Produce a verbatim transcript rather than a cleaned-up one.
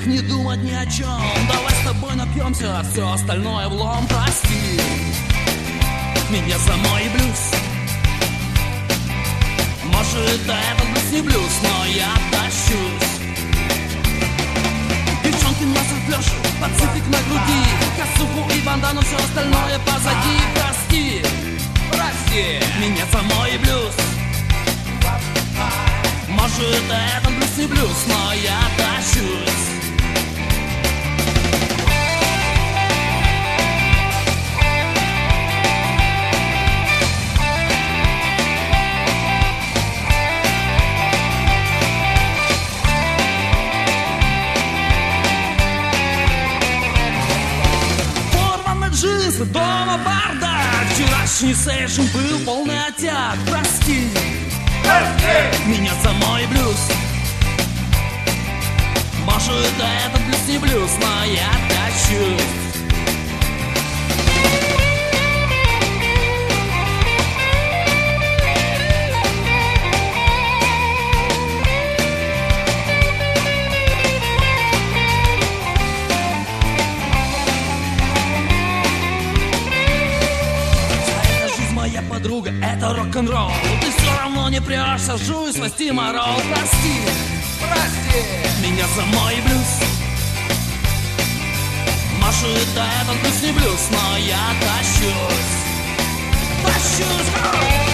руках, не думать ни о чем. Давай с тобой напьемся, а все остальное влом. Прости меня за мой блюз. Может, это блюз не блюз, но я тащусь. Девчонки носят флеши, пацифик на груди, косуху и бандану, все остальное позади. Прости, прости меня за мой блюз. Может, это блюз не блюз, но я тащусь. Порваны джинсы, дома бардак. Вчерашний сейшн был полный отяг. Прости меня за мой блюз. Может, это блюз не блюз, но я тащусь. Эта жизнь моя подруга, это рок-н-ролл. Ты все равно не прешься, жуй свой стиморол. Прости, прости меня за мой блюз. Может, это блюз не блюз, но я тащусь. Тащусь.